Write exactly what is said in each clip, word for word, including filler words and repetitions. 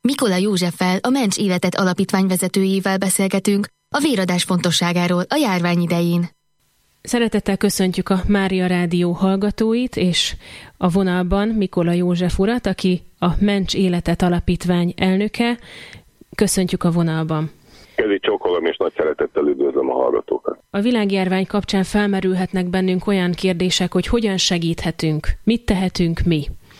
Mikola Józseffel, a Mencs Életet Alapítvány vezetőjével beszélgetünk a véradás fontosságáról a járvány idején. Szeretettel köszöntjük a Mária Rádió hallgatóit, és a vonalban Mikola József urat, aki a Mencs Életet Alapítvány elnöke. Köszöntjük a vonalban. Kezi csókolom, és nagy szeretettel üdvözlöm a hallgatókat. A világjárvány kapcsán felmerülhetnek bennünk olyan kérdések, hogy hogyan segíthetünk, mit tehetünk mi.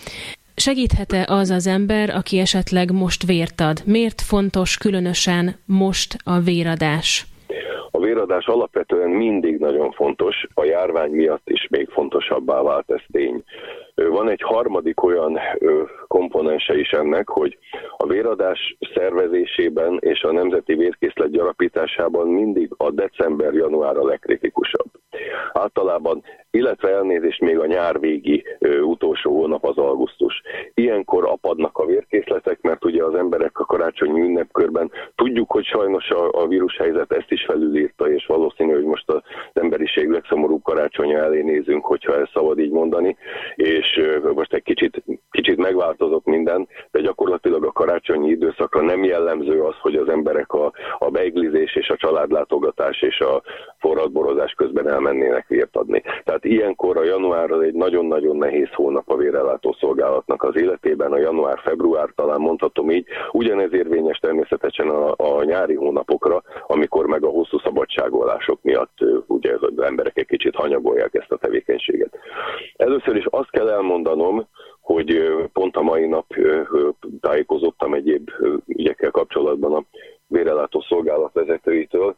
Segíthet-e az az ember, aki esetleg most vért ad? Miért fontos különösen most a véradás? A véradás alapvetően mindig nagyon fontos, a járvány miatt is még fontosabbá vált, ez tény. Van egy harmadik olyan komponense is ennek, hogy a véradás szervezésében és a nemzeti vérkészlet gyarapításában mindig a december-január a legkritikusabb. Általában, illetve elnézést még a nyár végi ö, utolsó hónap az augusztus. Ilyenkor apadnak a vérkészletek, mert ugye az emberek a karácsonyi ünnepkörben tudjuk, hogy sajnos a, a vírushelyzet ezt is felülírta, és valószínű, hogy most az emberiség legszomorúbb karácsonya elé nézünk, hogyha ezt szabad így mondani, és ö, most egy kicsit, kicsit megváltozott minden, de gyakorlatilag a karácsonyi időszakra nem jellemző az, hogy az emberek a, a beiglizés és a családlátogatás és a forradborozás közben elmennének vért adni. Tehát ilyenkor a január az egy nagyon-nagyon nehéz hónap a vérellátó szolgálatnak az életében, a január-február talán mondhatom így, ugyanez érvényes természetesen a, a nyári hónapokra, amikor meg a hosszú szabadságolások miatt ugye az emberek egy kicsit hanyagolják ezt a tevékenységet. Először is azt kell elmondanom, hogy pont a mai nap tájékozottam egyéb ügyekkel kapcsolatban a vérellátó szolgálat vezetőitől,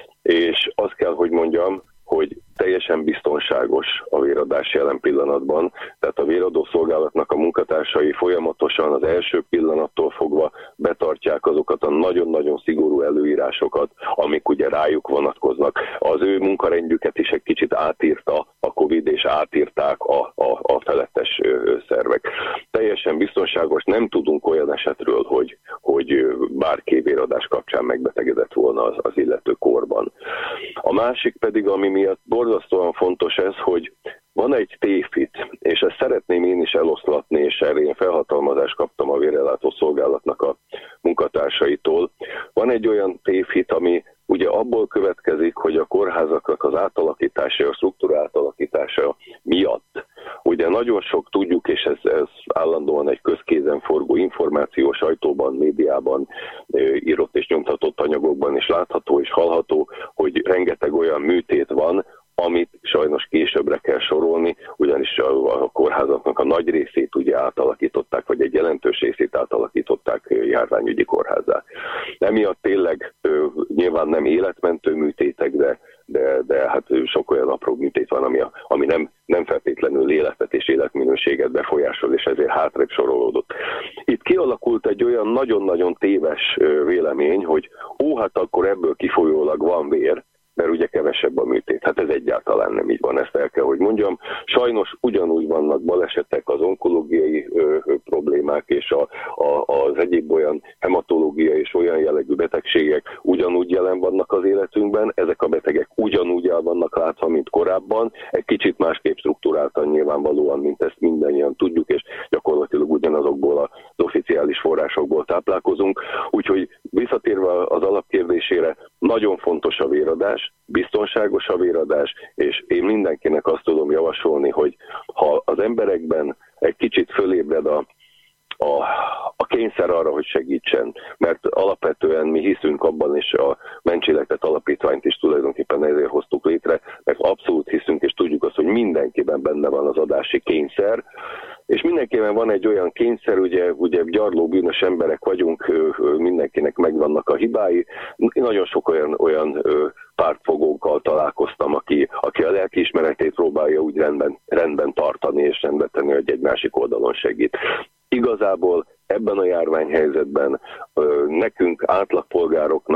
és azt kell, hogy mondjam, hogy teljesen biztonságos a véradás jelen pillanatban, tehát a véradó szolgálatnak a munkatársai folyamatosan az első pillanattól fogva betartják azokat a nagyon-nagyon szigorú előírásokat, amik ugye rájuk vonatkoznak. Az ő munkarendjüket is egy kicsit átírta a Covid, és átírták a, a, a felettes szervek. Teljesen biztonságos, nem tudunk olyan esetről, hogy, hogy bárki véradás kapcsán megbetegedett volna az, az illető korban. A másik pedig, ami miatt borzasztóan fontos ez, hogy van egy tévhit, és ezt szeretném én is eloszlatni, és erre én felhatalmazást kaptam a vérellátó szolgálatnak a munkatársaitól. Van egy olyan tévhit, ami ugye abból következik, hogy a kórházaknak az átalakítása, a struktúra átalakítása miatt ugye nagyon sok tudjuk, és ez, ez állandóan egy közkézen forgó információ, sajtóban, médiában, írott és nyomtatott anyagokban is látható és hallható, hogy rengeteg olyan műtét van, amit sajnos későbbre kell sorolni, ugyanis a, a kórházaknak a nagy részét ugye átalakították, vagy egy jelentős részét átalakították járványügyi kórházzá. Emiatt tényleg nyilván nem életmentő műtétek, de, de, de hát sok olyan apró műtét van, ami, a, ami nem, nem feltétlenül életet és életminőséget befolyásol, és ezért hátrébb sorolódott. Itt kialakult egy olyan nagyon-nagyon téves vélemény, hogy ó, hát akkor ebből kifolyólag van vér, mert ugye kevesebb a műtét. Hát ez egyáltalán nem így van, ezt el kell, hogy mondjam. Sajnos ugyanúgy vannak balesetek, az onkológiai ö, ö, problémák és a, a, az egyéb olyan hematológiai és olyan jellegű betegségek ugyanúgy jelen vannak az életünkben, ezek a betegek ugyanúgy el vannak látva, mint korábban, egy kicsit másképp struktúráltan nyilvánvalóan, mint ezt mindannyian tudjuk, és gyakorlatilag ugyanazokból az oficiális forrásokból táplálkozunk. Úgyhogy visszatérve az alapkérdésére, nagyon fontos a véradás, biztonságos a véradás, és én mindenkinek azt tudom javasolni, hogy ha az emberekben egy kicsit fölébred a, a, a kényszer arra, hogy segítsen, mert alapvetően mi hiszünk abban, és a Mencs Életet Alapítványt is tulajdonképpen ezért hoztuk létre, mert abszolút hiszünk, és tudjuk azt, hogy mindenkiben benne van az adási kényszer, és mindenkiben van egy olyan kényszer, ugye, ugye gyarló bűnös emberek vagyunk, mindenkinek megvannak a hibái. Nagyon sok olyan, olyan pártfogókkal találkoztam, aki, aki a lelkiismeretét próbálja úgy rendben, rendben tartani és rendben tenni, hogy egy másik oldalon segít. Igazából ebben a járványhelyzetben nekünk, átlagpolgároknak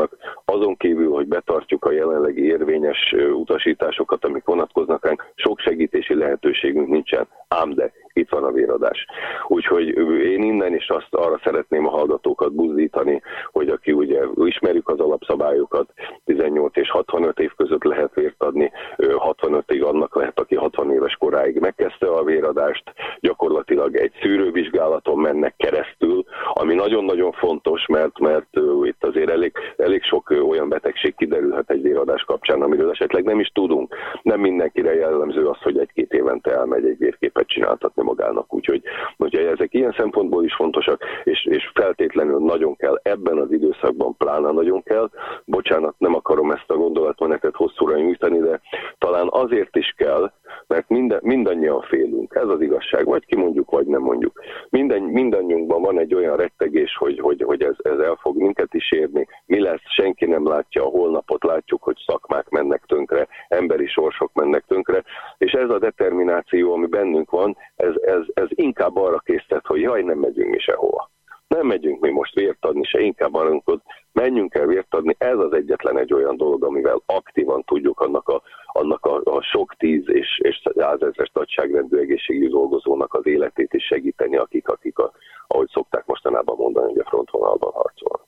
azon kívül, hogy betartjuk a jelenlegi érvényes utasításokat, amik vonatkoznak ránk, sok segítési lehetőségünk nincsen, ám de itt van a véradás. Úgyhogy én innen is azt arra szeretném a hallgatókat buzdítani, hogy aki ugye ismerjük az alapszabályokat, tizennyolc és hatvanöt év között lehet vért adni, hatvanötig annak lehet, aki hatvan éves koráig megkezdte a véradást, gyakorlatilag egy szűrővizsgálaton mennek keresztül, ami nagyon-nagyon fontos, mert, mert uh, itt azért elég, elég sok uh, olyan betegség kiderülhet egy véradás kapcsán, amiről esetleg nem is tudunk. Nem mindenkire jellemző az, hogy egy-két évente elmegy egy vérképet csináltatni magának. Úgyhogy, úgyhogy ezek ilyen szempontból is fontosak, és, és feltétlenül nagyon kell, ebben az időszakban pláne nagyon kell. Bocsánat, nem akarom ezt a gondolatmenetet hosszúra nyújtani, de talán azért is kell, mert minden, mindannyian félünk. Ez az igazság. Vagy kimondjuk, vagy nem mondjuk. Minden, mindannyiunkban van egy olyan rettegés, hogy, hogy, hogy ez, ez el fog minket is érni. Mi lesz? Senki nem látja a holnapot, látjuk, hogy szakmák mennek tönkre, emberi sorsok mennek tönkre, és ez a determináció, ami bennünk van, ez, ez, ez inkább arra késztet, hogy jaj, nem megyünk mi sehova. Nem megyünk mi most vért adni, se inkább arra, hogy menjünk el vért adni. Ez az egyetlen egy olyan dolog, amivel aktívan tudjuk annak a, annak a, a sok tíz és, és százezres nagyságrendű egészségügyi dolgozónak az életét is segíteni, akik, akik a, ahogy szokták mostanában mondani, hogy a frontvonalban harcolnak.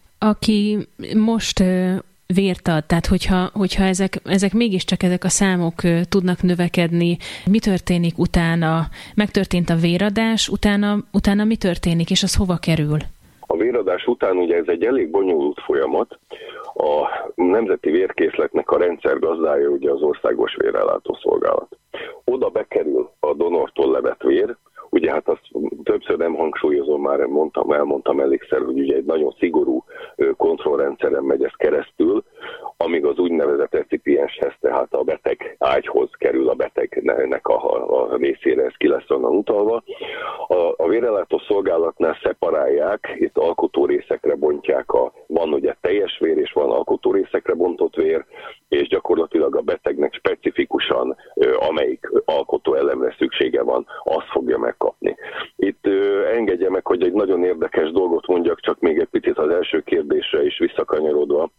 Aki most vért ad, tehát hogyha, hogyha ezek, ezek mégiscsak ezek a számok tudnak növekedni, mi történik utána? Megtörtént a véradás, utána, utána mi történik, és az hova kerül? A véradás után ugye ez egy elég bonyolult folyamat. A nemzeti vérkészletnek a rendszergazdája ugye az Országos Vérellátó Szolgálat. Oda bekerül a donortól levett vér, ugye hát azt többször nem hangsúlyozom, már mondtam, elmondtam elégszer, hogy ugye egy nagyon szigorú kontrollrendszeren megy ez keresztül, amíg az úgynevezett recipienshez, tehát a beteg ágyhoz kerül a betegnek a, a részére, ez ki lesz onnan utalva. A, a vérellátó szolgálatnál szeparálják, itt alkotórészekre bontják, a, van ugye teljes vér, és van alkotórészekre bontott vér, és gyakorlatilag a betegnek specifikusan, amelyik alkotóelemre szüksége van, azt fogja megkapni. Itt engedje meg, hogy egy nagyon érdekes dolgot mondjak, csak még egy picit az első kérdésre is visszakanyarodva,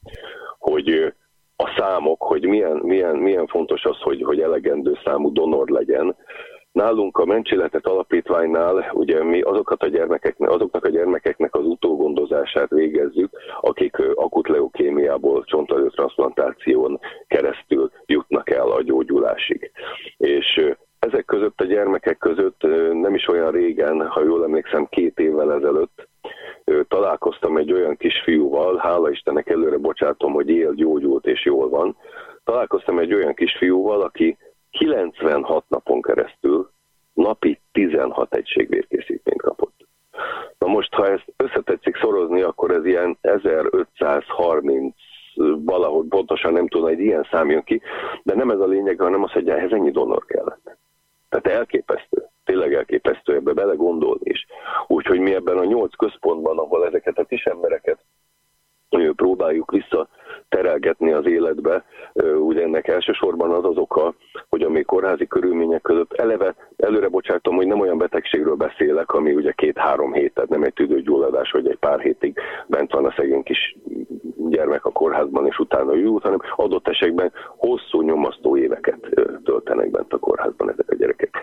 hogy a számok, hogy milyen, milyen, milyen fontos az, hogy, hogy elegendő számú donor legyen. Nálunk a Mencsilletet Alapítványnál ugye mi azokat a gyermekeknek, azoknak a gyermekeknek az utógondozását végezzük, akik akut leukémiából csonterőtranszplantáción keresztül jutnak el a gyógyulásig. És ezek között a gyermekek között nem is olyan régen, ha jól emlékszem, két évvel ezelőtt találkoztam egy olyan kisfiúval, hála Istennek előre bocsátom, hogy él, gyógyult és jól van. Találkoztam egy olyan kisfiúval, aki kilencvenhat napon keresztül napi tizenhat egység vérkészítményt kapott. Na most, ha ezt összetetszik szorozni, akkor ez ilyen ezerötszázharminc, valahogy pontosan nem tudom, egy ilyen szám jön ki, de nem ez a lényeg, hanem az, hogy ehhez ennyi donor kellett. Tehát elképesztő, tényleg elképesztő ebbe belegondolni is. Úgyhogy mi ebben a nyolc központban, ahol ezeket a kis embereket próbáljuk visszaterelgetni az életbe, ugye ennek elsősorban az az oka, hogy a még kórházi körülmények között eleve, előre bocsátom, hogy nem olyan betegségről beszélek, ami ugye két-három hét, tehát nem egy tüdőgyulladás, hogy egy pár hétig bent van a szegény kis gyermek a kórházban, és utána jut, hanem adott esetben hosszú nyomasztó éveket töltenek bent a kórházban ezek a gyerekek.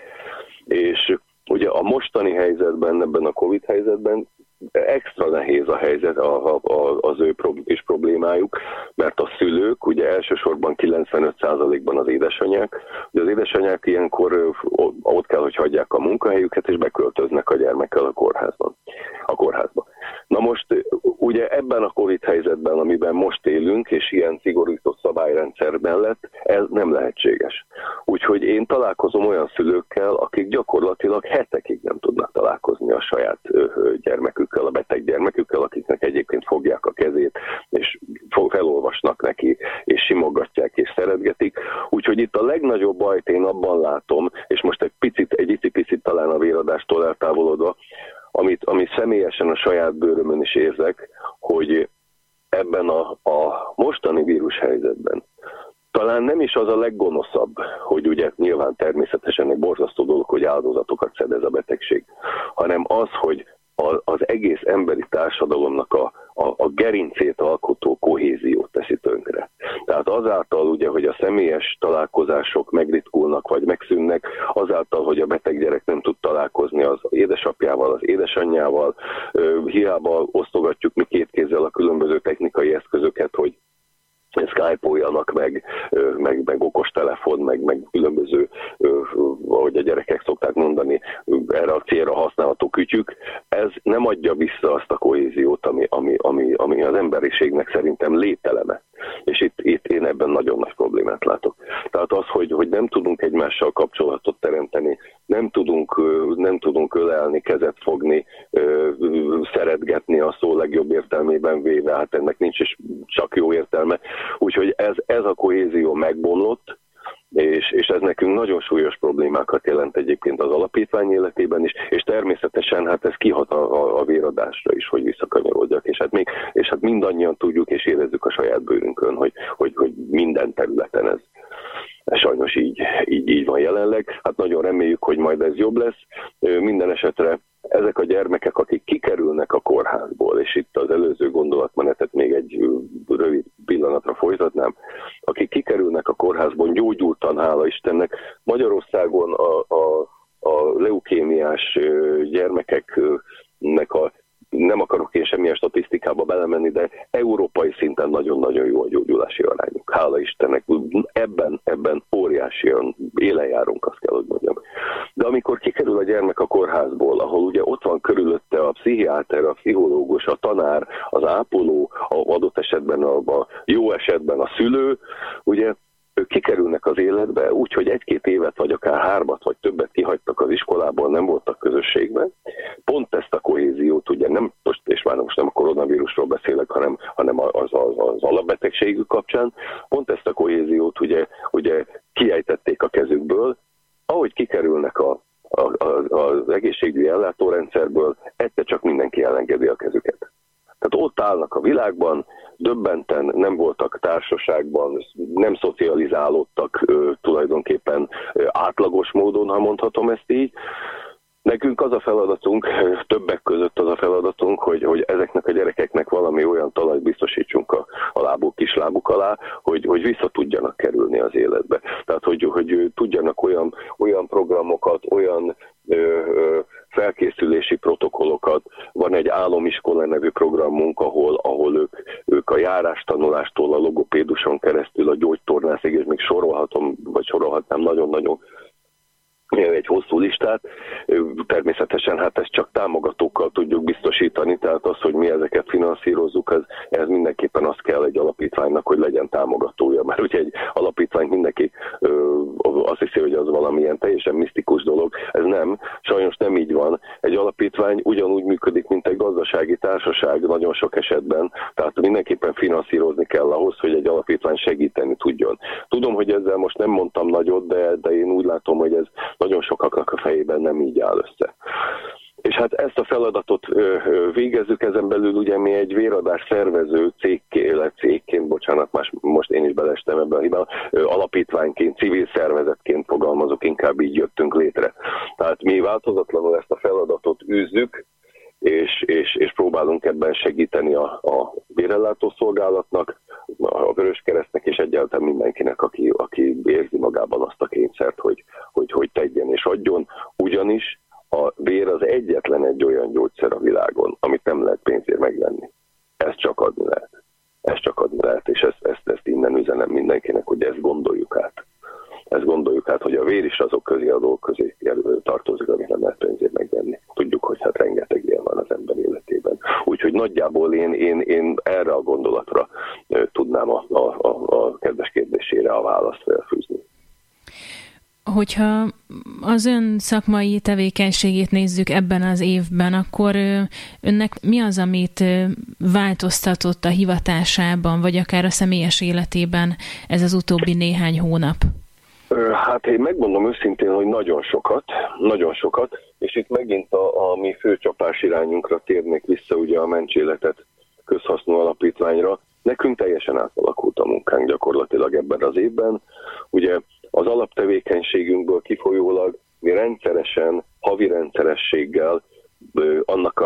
És ugye a mostani helyzetben, ebben a Covid helyzetben extra nehéz a helyzet, a, a, az ő kis problémájuk, mert a szülők, ugye elsősorban kilencvenöt százalékban az édesanyák, ugye az édesanyák ilyenkor ott kell, hogy hagyják a munkahelyüket, és beköltöznek a gyermekkel a kórházban, a kórházba. Na most ugye ebben a Covid helyzetben, amiben most élünk, és ilyen szigorított szabályrendszer mellett, ez nem lehetséges. Úgyhogy én találkozom olyan szülőkkel, akik gyakorlatilag hetekig nem tudnak találkozni a saját gyermekükkel, a beteg gyermekükkel, akiknek egyébként fogják a kezét, és felolvasnak neki, és simogatják, és szeretgetik. Úgyhogy itt a legnagyobb bajt én abban látom, és most egy picit, egy icipicit talán a véradástól eltávolodva, amit, amit személyesen a saját bőrömön is érzek, hogy ebben a, a mostani vírushelyzetben talán nem is az a leggonoszabb, hogy ugye nyilván természetesen egy borzasztó dolog, hogy áldozatokat szed ez a betegség, hanem az, hogy az egész emberi társadalomnak a, a, a gerincét alkotó kohéziót teszi tönkre. Tehát azáltal ugye, hogy a személyes találkozások megritkulnak vagy megszűnnek, azáltal, hogy a beteg gyerek nem tud találkozni az édesapjával, az édesanyjával, hiába osztogatjuk mi két kézzel a különböző technikai eszközöket, hogy Skype-oljanak, meg, meg, meg okostelefon, meg, meg különböző, ahogy a gyerekek szokták mondani, erre a célra használható kütyük. Ez nem adja vissza azt a kohéziót, ami, ami, ami, ami az emberiségnek szerintem lételeme. És itt, itt én ebben nagyon nagy problémát látok. Tehát az, hogy, hogy nem tudunk egymással kapcsolatot teremteni, nem tudunk, nem tudunk ölelni, kezet fogni, szeretgetni a szó legjobb értelmében véve, hát ennek nincs is csak jó értelme. Úgyhogy ez, ez a kohézió megbomlott, és, és ez nekünk nagyon súlyos problémákat jelent egyébként az alapítvány életében is, és természetesen hát ez kihat a, a, a véradásra is, hogy visszakanyarodjak, és hát, még, és hát mindannyian tudjuk és érezzük a saját bőrünkön, hogy, hogy, hogy minden területen ez, ez sajnos így, így, így van jelenleg. Hát nagyon reméljük, hogy majd ez jobb lesz. Minden esetre ezek a gyermekek, akik kikerülnek a kórházból, és itt az előző gondolatmenetet még egy rövid pillanatra folytatnám, akik kikerülnek a kórházból gyógyultan, hála Istennek, Magyarországon a, a, a leukémiás gyermekeknek a, nem akarok én semmilyen statisztikába belemenni, de európai szinten nagyon-nagyon jó a gyógyulási arányuk. Hála Istennek, ebben, ebben óriásian élen járunk, azt kell, hogy mondjam. De amikor kikerül a gyermek a kórházból, ahol ugye ott van körülötte a pszichiáter, a pszichológus, a tanár, az ápoló, a adott esetben, a, a jó esetben a szülő, ugye ők kikerülnek az életbe úgy, hogy egy-két évet, vagy akár hármat, vagy többet kihagytak az iskolából, nem voltak közösségben. Pont ezt a kohéziót, ugye nem, most, és már most nem a koronavírusról beszélek, hanem, hanem az, az, az alapbetegségük kapcsán, pont ezt a kohéziót ugye, ugye kiejtették a kezükből, ahogy kikerülnek a, a, a, az egészségügyi ellátórendszerből, egyszer csak mindenki elengedi a kezüket. Tehát ott állnak a világban, döbbenten nem voltak társaságban, nem szocializálódtak ö, tulajdonképpen ö, átlagos módon, ha mondhatom ezt így. Nekünk az a feladatunk, többek között az a feladatunk, hogy, hogy ezeknek a gyerekeknek valami olyan talajt biztosítsunk a, a lábuk, kislábuk alá, hogy, hogy vissza tudjanak kerülni az életbe. Tehát, hogy, hogy tudjanak olyan, olyan programokat, olyan ö, ö, felkészülési protokollokat. Van egy álomiskola nevű programunk, ahol, ahol ők, ők a járástanulástól a logopéduson keresztül a gyógytornászig, és még sorolhatom, vagy sorolhatnám nagyon-nagyon egy hosszú listát. Természetesen hát ezt csak támogatókkal tudjuk biztosítani, tehát az, hogy mi ezeket finanszírozzuk, ez, ez mindenképpen az kell egy alapítványnak, hogy legyen támogatója. Mert ugye egy alapítvány mindenki ö, azt hiszi, hogy az valamilyen teljesen misztikus dolog. Ez nem, sajnos nem így van. Egy alapítvány ugyanúgy működik, mint egy gazdasági társaság nagyon sok esetben, tehát mindenképpen finanszírozni kell ahhoz, hogy egy alapítvány segíteni tudjon. Tudom, hogy ezzel most nem mondtam nagyot, de, de én úgy látom, hogy ez nagyon sokaknak a fejében nem így áll össze. És hát ezt a feladatot végezzük, ezen belül ugye mi egy véradás szervező cégként, cégként, bocsánat, más, most én is belestem ebbe a hibába, alapítványként, civil szervezetként fogalmazok, inkább így jöttünk létre. Tehát mi változatlanul ezt a feladatot űzzük, és, és, és próbálunk ebben segíteni a, a vérellátó szolgálatnak, a Vöröskeresztnek és egyáltalán mindenkinek, aki, aki érzi magában azt a kényszert, hogy, hogy, hogy tegyen és adjon, ugyanis a vér az egyetlen egy olyan gyógyszer a világon, amit nem lehet pénzért megvenni. Ezt csak adni lehet. Ezt csak adni lehet, és ezt, ezt, ezt innen üzenem mindenkinek, hogy ezt gondoljuk át. Ezt gondoljuk át, hogy a vér is azok közé, a dolgok közé tartozik, amit nem lehet pénzért megvenni. Tudjuk, hogy hát rengeteg ilyen van az ember életében. Úgyhogy nagyjából én, én, én erre a gondolatra tudnám a, a, a, a kedves kérdésére a választ felfűzni. Hogyha az ön szakmai tevékenységét nézzük ebben az évben, akkor önnek mi az, amit változtatott a hivatásában, vagy akár a személyes életében ez az utóbbi néhány hónap? Hát én megmondom őszintén, hogy nagyon sokat, nagyon sokat, és itt megint a, a mi főcsapás irányunkra térnék vissza, ugye a Ments Életet közhasznú alapítványra. Nekünk teljesen átalakult a munkánk gyakorlatilag ebben az évben. Ugye az alaptevékenységünkből kifolyólag mi rendszeresen, havi rendszerességgel annak a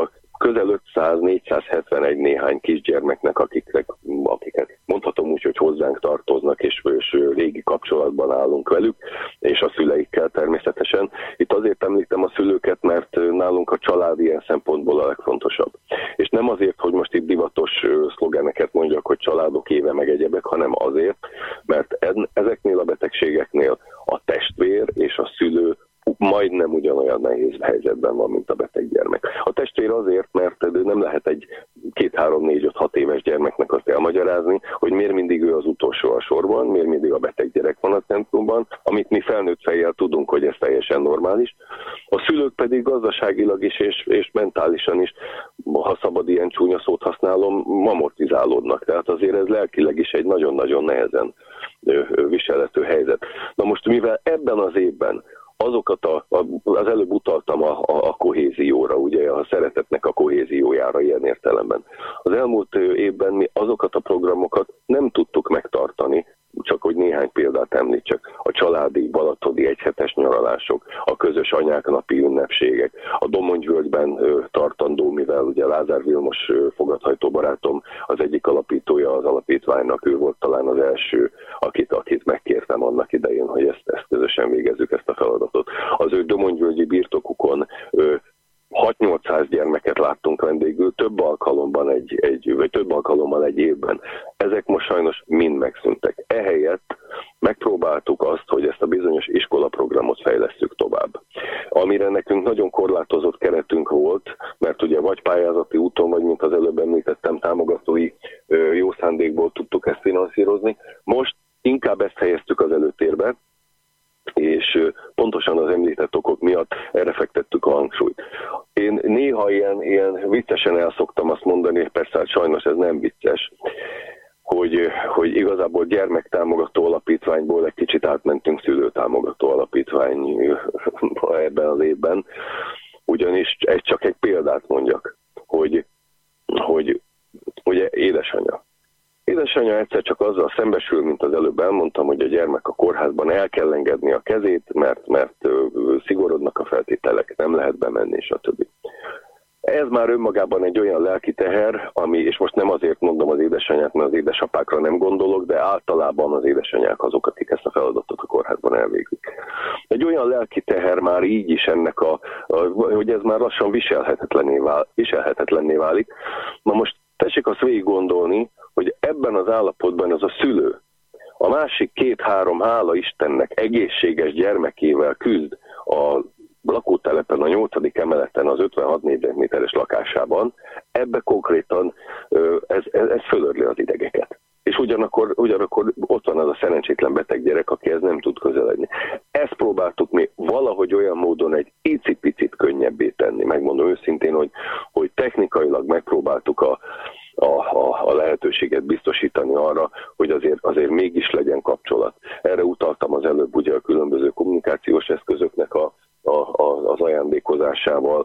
közel ötszáz-négyszázhetvenegy néhány kisgyermeknek, akiknek, akiket mondhatom úgy, hogy hozzánk tartoznak, és, és régi kapcsolatban állunk velük, és a szüleikkel természetesen. Itt azért említem a szülőket, mert nálunk a család ilyen szempontból a legfontosabb. És nem azért, hogy most itt divatos szlogeneket mondjak, hogy családok éve meg egyebek, hanem azért, mert ezeknél a betegségeknél a testvér és a szülő majdnem ugyanolyan nehéz helyzetben van, mint a beteg gyermek. A testvér azért, mert nem lehet egy két, három, négy, öt, hat éves gyermeknek azt elmagyarázni, hogy miért mindig ő az utolsó a sorban, miért mindig a beteg gyerek van a centrumban, amit mi felnőtt fejjel tudunk, hogy ez teljesen normális. A szülők pedig gazdaságilag is és, és mentálisan is, ha szabad ilyen csúnya szót használom, amortizálódnak. Tehát azért ez lelkileg is egy nagyon-nagyon nehezen viselhető helyzet. Na most, mivel ebben az évben azokat a, az előbb utaltam a, a, a kohézióra, ugye a szeretetnek a kohéziójára ilyen értelemben. Az elmúlt évben mi azokat a programokat nem tudtuk megtartani, csak hogy néhány példát említsek. A családi, balatoni egyhetes nyaralások, a közös anyák napi ünnepségek, a Domongyvölgyben tartandó, mivel ugye Lázár Vilmos fogadhajtó barátom az egyik alapítója az alapítványnak, ő volt talán az első, akit, akit megkértem annak idején, hogy ezt, ezt közösen végezzük, ezt a feladatot. Az ő Domongyvölgyi birtokukon hat-nyolcszáz gyermeket láttunk vendégül, több alkalomban egy, egy, vagy több alkalommal egy évben. Ezek most sajnos mind megszűntek. Ehelyett megpróbáltuk azt, hogy ezt a bizonyos iskolaprogramot fejlesszük tovább. Amire nekünk nagyon korlátozott keretünk volt, mert ugye vagy pályázati úton, vagy mint az előbb említettem, támogatói jó szándékból tudtuk ezt finanszírozni. Most inkább ezt helyeztük az előtérbe, és pontosan az említett okok miatt erre fektettük a hangsúlyt. Én néha ilyen, ilyen viccesen el szoktam azt mondani, persze hát sajnos ez nem vicces, hogy, hogy igazából gyermektámogató alapítványból egy kicsit átmentünk szülőtámogató alapítványba ebben az évben, ugyanis egy, csak egy példát mondjak, hogy, hogy ugye édesanyja. Édesanyja egyszer csak azzal szembesül, mint az előbb elmondtam, hogy a gyermek a kórházban el kell engedni a kezét, mert, mert szigorodnak a feltételek, nem lehet bemenni, stb. Ez már önmagában egy olyan lelki teher, ami, és most nem azért mondom az édesanyát, mert az édesapákra nem gondolok, de általában az édesanyák azok, akik ezt a feladatot a kórházban elvégzik. Egy olyan lelki teher már így is ennek a, a hogy ez már lassan viselhetetlenné, vál, viselhetetlenné válik. Na most tessék azt végig gondolni, hogy ebben az állapotban az a szülő a másik két-három, hála Istennek, egészséges gyermekével küzd a lakótelepen, a nyolcadik emeleten, az ötvenhat négyzetméteres lakásában, ebbe konkrétan ez, ez, ez fölörli az idegeket. És ugyanakkor, ugyanakkor ott van az a szerencsétlen beteg gyerek, aki ez nem tud közeledni. Ezt próbáltuk mi valahogy olyan módon egy icipicit könnyebbé tenni. Megmondom őszintén, hogy, hogy technikailag megpróbáltuk a A, a, a lehetőséget biztosítani arra, hogy azért, azért mégis legyen kapcsolat. Erre utaltam az előbb ugye a különböző kommunikációs eszközöknek a, a, a, az ajándékozásával,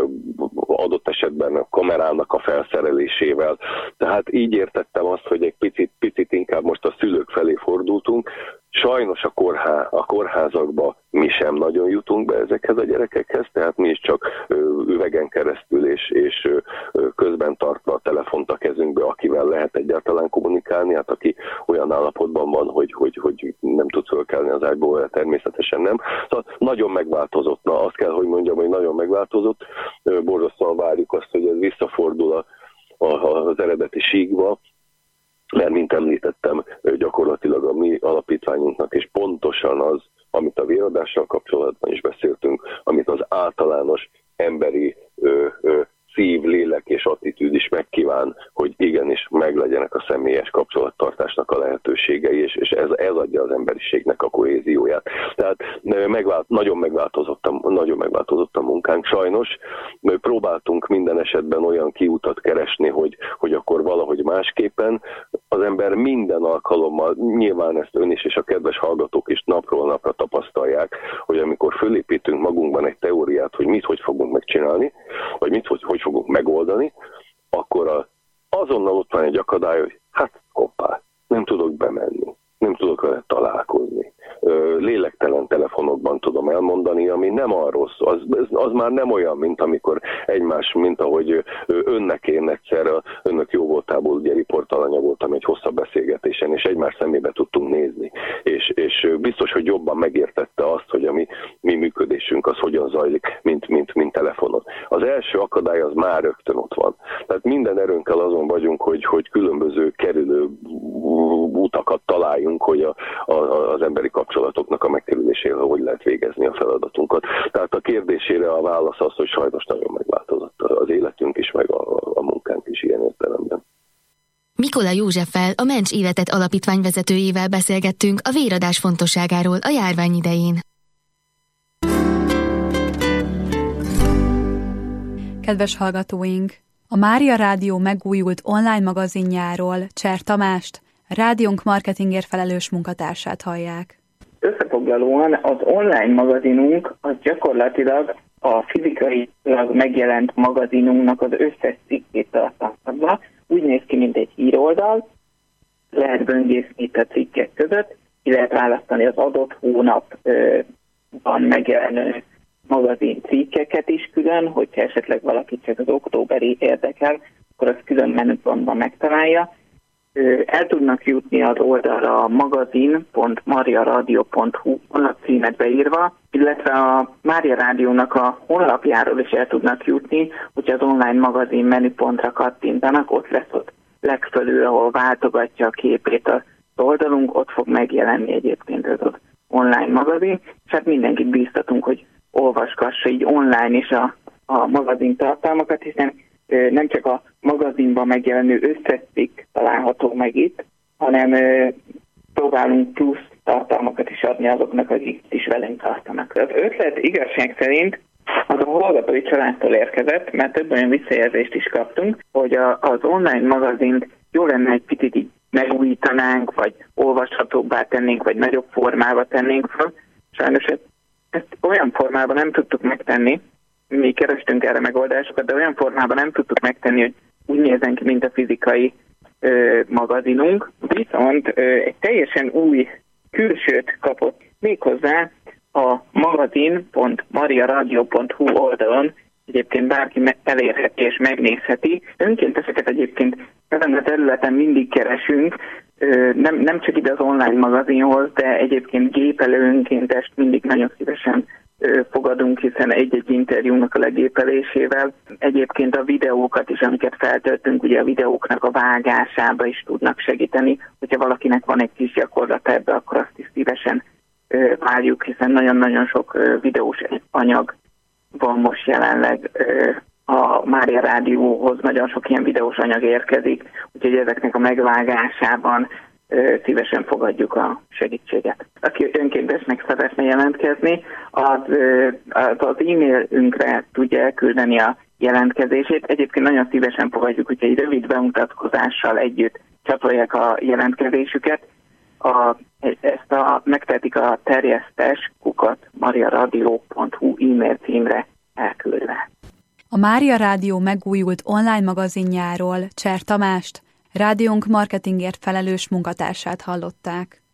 adott esetben a kamerának a felszerelésével. Tehát így értettem azt, hogy egy picit, picit inkább most a szülők felé fordultunk. Sajnos a, kórhá, a kórházakba mi sem nagyon jutunk be ezekhez a gyerekekhez, tehát mi is csak üvegen keresztül és, és közben tartva a telefont a kezünkbe, akivel lehet egyáltalán kommunikálni, hát aki olyan állapotban van, hogy, hogy, hogy nem tud fölkelni az ágyból, természetesen nem. Szóval nagyon megváltozott, na azt kell, hogy mondjam, hogy nagyon megváltozott. Borzasztóan várjuk azt, hogy ez visszafordul a, a, az eredeti síkba, mert mint említettem, gyakorlatilag a mi alapítványunknak is pontosan az, amit a véradással kapcsolatban is beszéltünk, amit az általános emberi ö, ö, szív, lélek és attitűd is megkíván, hogy igenis meglegyenek a személyes kapcsolattartásnak a lehetőségei, és, és ez, ez adja az emberiségnek a kohézióját. Tehát megvált, nagyon, megváltozott a, nagyon megváltozott a munkánk. Sajnos próbáltunk minden esetben olyan kiutat keresni, hogy, hogy akkor valahogy másképpen az ember minden alkalommal, nyilván ezt ön is és a kedves hallgatók is napról napra tapasztalják, hogy amikor fölépítünk magunkban egy teóriát, hogy mit hogy fogunk megcsinálni, vagy mit hogy, hogy fogunk megoldani, akkor a, azonnal ott van egy akadály, hogy hát hoppá, nem tudok bemenni, nem tudok vele találkozni. Lélektelen telefonokban tudom elmondani, ami nem arról szól, az, az már nem olyan, mint amikor egymás, mint ahogy önnek én egyszer, önök jó voltából ugye riportalanya voltam egy hosszabb beszélgetésen, és egymás szemébe tudtunk nézni, és, és biztos, hogy jobban megértette azt, hogy a mi, mi működésünk az hogyan zajlik, mint, mint, mint telefonon. Az első akadály az már rögtön ott van. Tehát minden erőnkkel azon vagyunk, hogy, hogy különböző kerülő utakat találjunk, hogy a, a, az emberi kapcsolatoknak a megkerülésével hogy lehet végezni a feladatunkat. Tehát a kérdésére a válasz az, hogy sajnos nagyon megváltozott az életünk is, meg a, a munkánk is ilyen értelemben. Mikola Józseffel, a Mencs Életet Alapítvány vezetőjével beszélgettünk a véradás fontosságáról a járvány idején. Kedves hallgatóink! A Mária Rádió megújult online magazinjáról Cser Tamást, rádiónk marketingért felelős munkatársát hallják. Összefoglalóan az online magazinunk az gyakorlatilag a fizikailag megjelent magazinunknak az összes cikkét tartalmazza. Úgy néz ki, mint egy híroldal, lehet böngészni itt a cikkek között, ki lehet választani az adott hónapban megjelenő magazin cikkeket is külön, hogyha esetleg valaki csak az októberi érdekel, akkor azt külön menüpontban megtalálja. El tudnak jutni az oldalra a magazin pont mariaradio pont hu honlapcímet beírva, illetve a Mária Rádiónak a honlapjáról is el tudnak jutni, hogyha az online magazin menüpontra kattintanak, ott lesz ott legfölül, ahol váltogatja a képét az oldalunk, ott fog megjelenni egyébként ez az online magazin, és hát mindenkit bíztatunk, hogy olvasgassa így online is a, a magazin tartalmakat, hiszen ö, nem csak a magazinban megjelenő összeszikk található meg itt, hanem ö, próbálunk plusz tartalmakat is adni azoknak, akik is velünk tartanak. Az ötlet igazság szerint az a hallgatói családtól érkezett, mert több olyan visszajelzést is kaptunk, hogy a, az online magazint jó lenne egy picit így megújítanánk, vagy olvashatóbbá tennénk, vagy nagyobb formába tennénk fel. Sajnos ezt olyan formában nem tudtuk megtenni, mi kerestünk erre megoldásokat, de olyan formában nem tudtuk megtenni, hogy úgy nézzen ki, mint a fizikai ö, magazinunk. Viszont ö, egy teljesen új külsőt kapott, méghozzá a magazin pont mariaradio pont hu oldalon egyébként bárki elérheti és megnézheti. Önkénteseket egyébként ezen a területen mindig keresünk, nem, nem csak ide az online magazinhoz, de egyébként gépelő önkéntest mindig nagyon szívesen fogadunk, hiszen egy-egy interjúnak a legépelésével. Egyébként a videókat is, amiket feltöltünk, ugye a videóknak a vágásába is tudnak segíteni. Hogyha valakinek van egy kis gyakorlata ebbe, akkor azt is szívesen várjuk, hiszen nagyon-nagyon sok videós anyag van most jelenleg a Mária Rádióhoz, nagyon sok ilyen videós anyag érkezik, úgyhogy ezeknek a megvágásában szívesen fogadjuk a segítséget. Aki önkéntesnek szeretne jelentkezni, az az, az e-mailünkre tudja elküldeni a jelentkezését. Egyébként nagyon szívesen fogadjuk, hogyha egy rövid bemutatkozással együtt csatolják a jelentkezésüket. A, ezt a, megtehetik a terjesztés kukat mariaradio pont hu e-mail címre elküldve. A Mária Rádió megújult online magazinjáról Cser Tamást, rádiónk marketingért felelős munkatársát hallották.